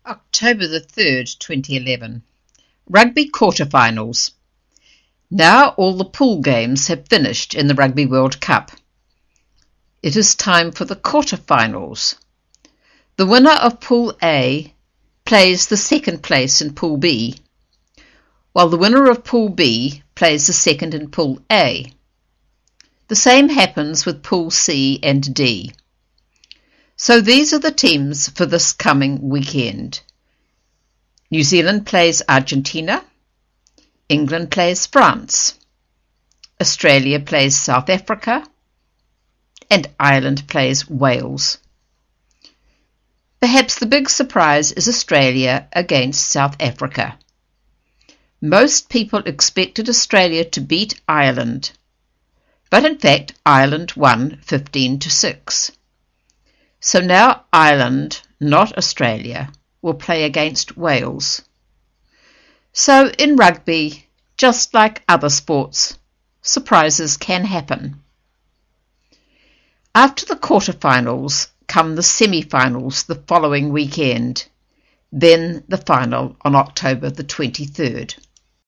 October the 3rd, 2011. Rugby quarterfinals. Now all the pool games have finished in the Rugby World Cup. It is time for the quarterfinals. The winner of Pool A plays the second place in Pool B, while the winner of Pool B plays the second in Pool A. The same happens with Pool C and D. So these are the teams for this coming weekend. New Zealand plays Argentina, England plays France, Australia plays South Africa, and Ireland plays Wales. Perhaps the big surprise is Australia against South Africa. Most people expected Australia to beat Ireland, but in fact Ireland won 15-6. So now Ireland, not Australia, will play against Wales. So in rugby, just like other sports, surprises can happen. After the quarterfinals come the semi-finals the following weekend, then the final on October the 23rd.